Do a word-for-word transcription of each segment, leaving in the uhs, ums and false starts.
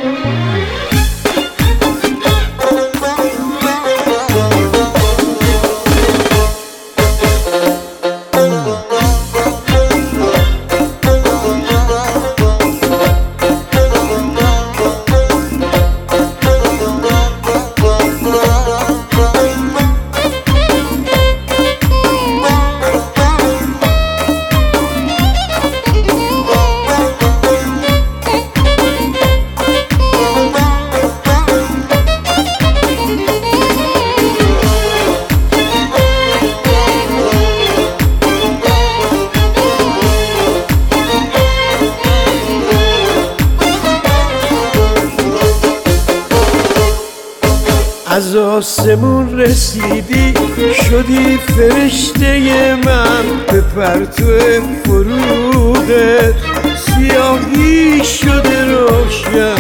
از آسمون رسیدی شدی فرشته من، به پرتو فروغت سیاهی شده روشن.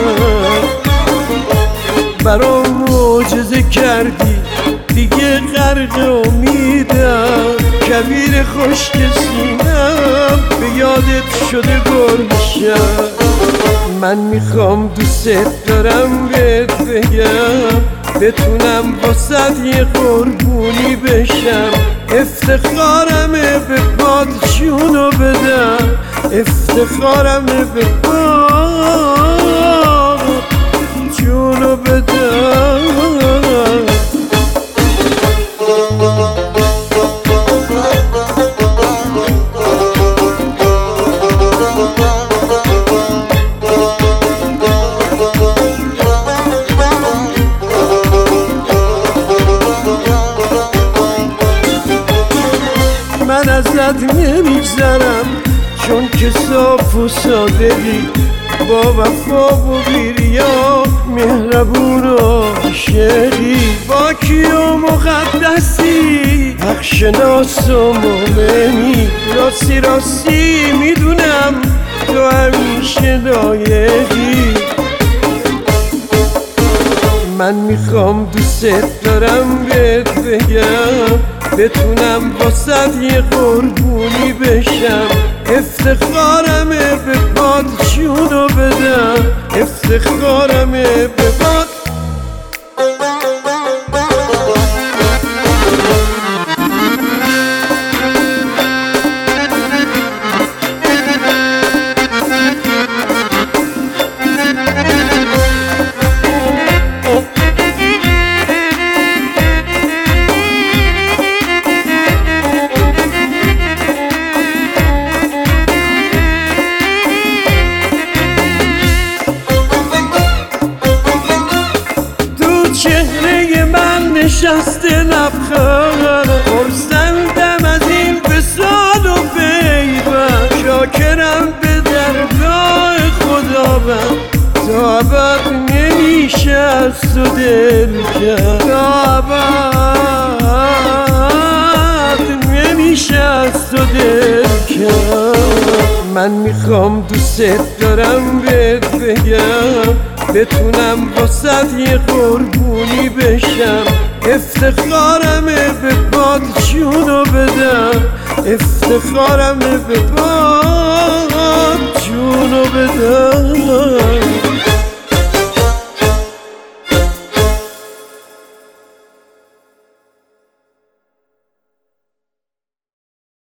برام معجزه کردی دیگه غرق امیدم، کبیر خشک سینم به یادت شده گلشن. من میخوام دوست دارم بهت بگم، بتونم واسه یه قربونی بشم. افتخارمه به پاد جونو بدم، افتخارمه به پاد جونو بدم. من ازت نمیگذرم چون که صاف و صادقی، با وفا و بیریا مهربون و عاشقی. با کی و مقدسی حق شناس و مومنی، راستی راستی میدونم تو همیشه لایقی. من میخوام دوست دارم بهت بگم، بتونم واسه یه قربونی بشم. افتخارمه به پاد جونو بدم، افتخارمه به پاد. چهره من نشسته لبخند، خرسندم از این وصال و پیوند. شاکرم به درگاه خداوند، تا ابد نمیشه از تو دل کرد، تا ابد نمیشه از تو دل کرد. من میخوام دوست دارم بهت بگم، بتونم واسه یه قربونی بشم. افتخارمه به پاد جونو بدم، افتخارمه به پاد جونو بدم.